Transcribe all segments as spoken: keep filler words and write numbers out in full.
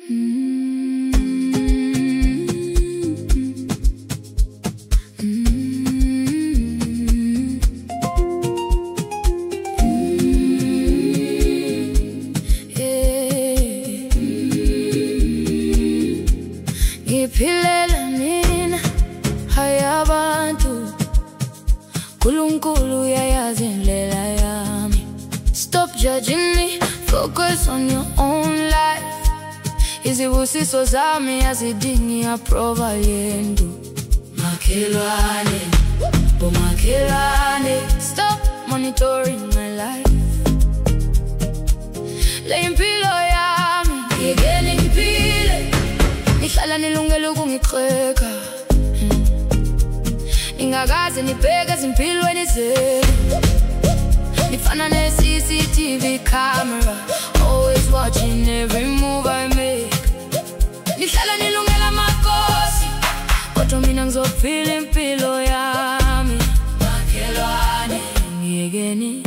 Mm-hmm. Ngiphilela mina hayabantu Nkulunkulu uyayazi indlela yami. Stop judging me, focus on your own life. Izibusiso zami azidingi approval yenu. Makhelwane, bo makhelwane, stop monitoring my life. Le impilo yami yekeni ngiphile, nihlala nilungele ukungiqheka. Ningakaze nibheke ezimpilweni zenu, nifana ne-C C T V camera, always watching every move I make. Nihlala nilungela makosi, kodwa mina ngizophila impilo yami. Makhelwane, ngiyekeni.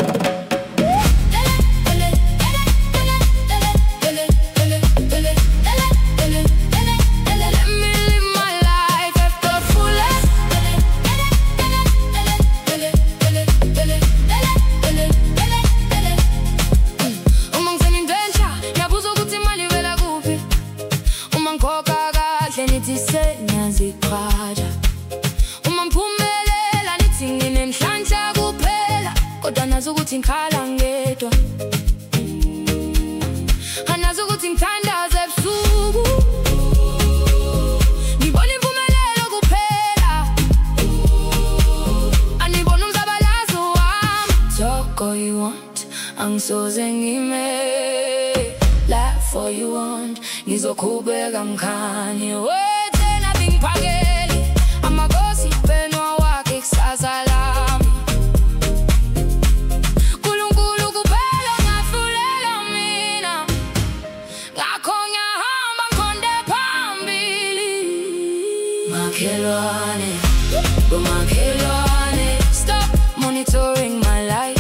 Nithi senyaziqhaja uma mphumelela nithi nginenhlanhla kuphela, kodwa nazi ukuthi ngikhala ngedwa. Anazi ukuthi ngithandaza ebusuku, ngibona impumelelo kuphela, anibona umzabalazo wami. Talk all you want, angisoze ngime. Laugh all you want, ngizoqhubeka ngikhanye. Wethena bingiphakeli amakosi benwa wakhe kusasa lami. Nkulunkulu kuphela ngafulela mina, ngakho ngiyahamba ngiqonde phambili. Makhelwane, bo makhelwane, stop monitoring my life.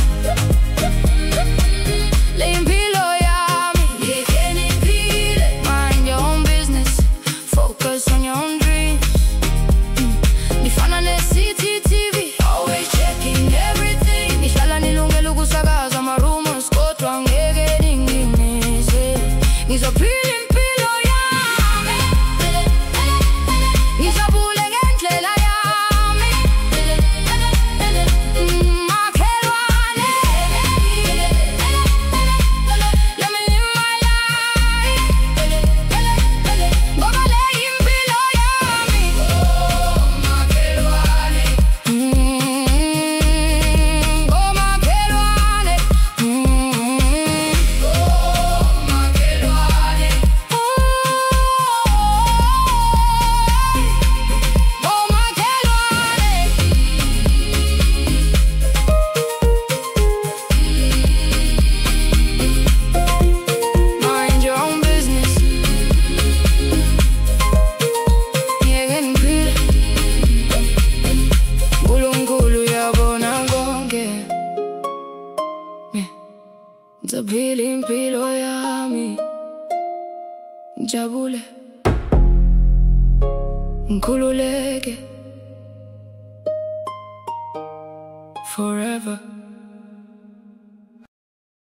Ngizophila impilo yami ngijabule, ngikhululeke.